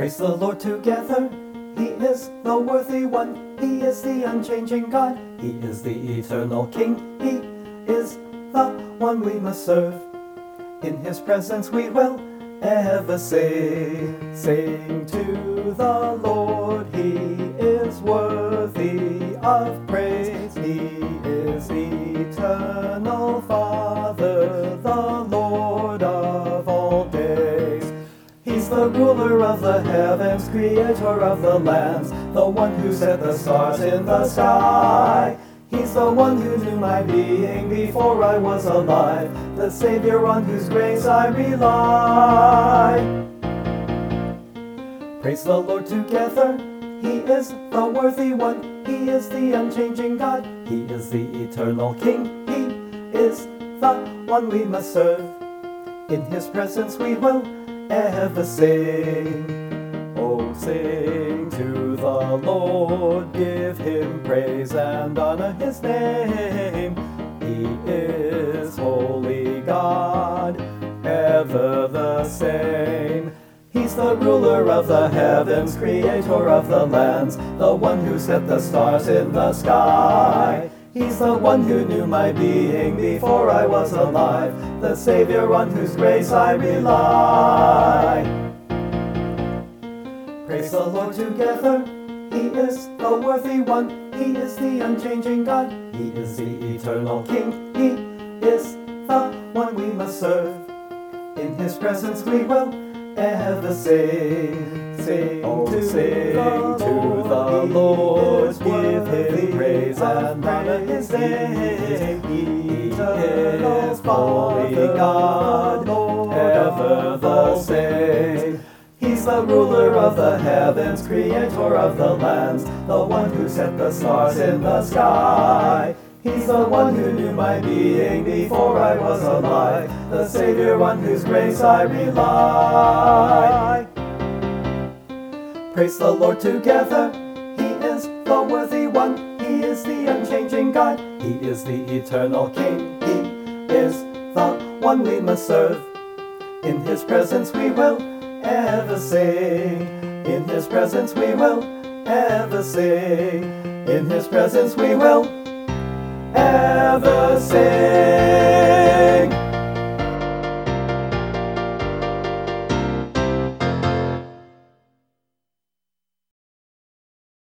Praise the Lord together. He is the worthy one. He is the unchanging God. He is the eternal King. He is the one we must serve. In His presence we will ever sing. Sing to the Lord. He is worthy of praise. He is the eternal Father, the Lord of all days. He's the ruler of the heavens, creator of the lands, the one who set the stars in the sky. He's the one who knew my being before I was alive, the Savior on whose grace I rely. Praise the Lord together. He is the worthy one. He is the unchanging God. He is the eternal King. He is the one we must serve. In His presence we will ever sing. Oh, sing to the Lord, give Him praise and honor His name. He is holy God, ever the same. He's the ruler of the heavens, creator of the lands, the one who set the stars in the sky. He's the one who knew my being before I was alive, the Savior on whose grace I rely. Praise the Lord together. He is the worthy one. He is the unchanging God. He is the eternal King. He is the one we must serve. In His presence we will ever sing. Sing to the Lord, give Him praise and honor His name. He is holy God, ever the same. He's the ruler of the heavens, creator of the lands, the one who set the stars in the sky. He's the one who knew my being before I was alive, the Savior on whose grace I rely. Praise the Lord together. He is the worthy one. He is the unchanging God. He is the eternal King. He is the one we must serve. In His presence we will ever sing. In His presence we will ever sing. In His presence we will ever sing.